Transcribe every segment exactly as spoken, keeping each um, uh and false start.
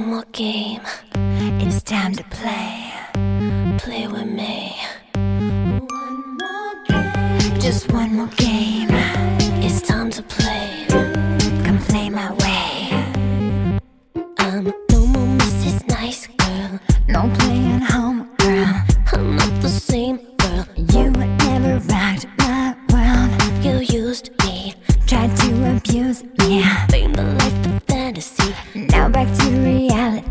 more game. It's time to play. Play with me. One more game. Just one more game. It's time to play. Come play my way. I'm no more Missus Nice Girl. No playing home girl. I'm not the same girl. You would never rocked my world. You used me, tried to abuse me, made my life a fantasy. Now back to reality.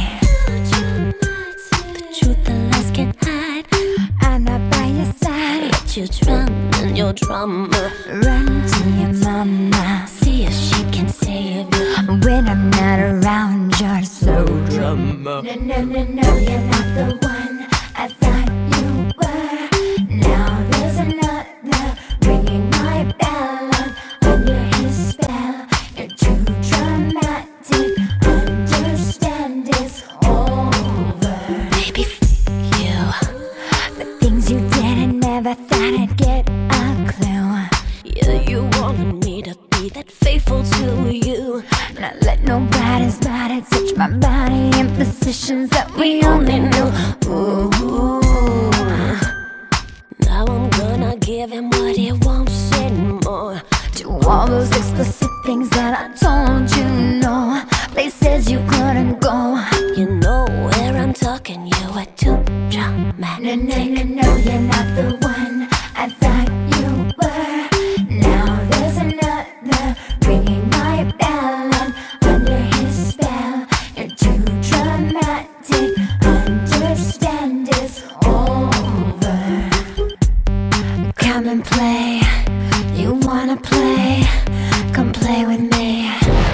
The truth the lies can't hide. I'm not by your side. Let you drown in your drama. Run to your mama. See if she can save you. When I'm not around, you're so drama. No, no, no, no, you're not the one I thought you were. Now there's another ringing my bell. I'm under his spell. You're too dramatic. Understand it's over. Baby, f you. The things you did, I never thought I'd get a clue. Yeah, you wanted me to be that faithful to you. Not let nobody's body touch my body in positions that we only knew. Ooh. Now I'm gonna give him what he wants and more. Do all those explicit things that I told you no. Places you couldn't go. You know where I'm talking, you are too dramatic. No, no, no, no, you're not the one I thought you were. Now there's another ringing my bell. I'm under his spell. You're too dramatic. Understand it's over. Come and play. You wanna play? Come play with me.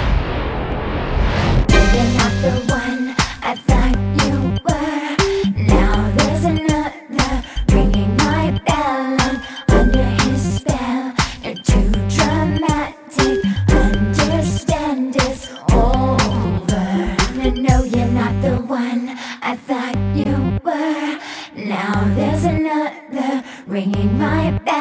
You're not the one I thought you were. Now there's another ringing my bell. I'm under his spell. You're too dramatic. Understand it's over. No, no, you're not the one I thought you were. Now there's another ringing my bell.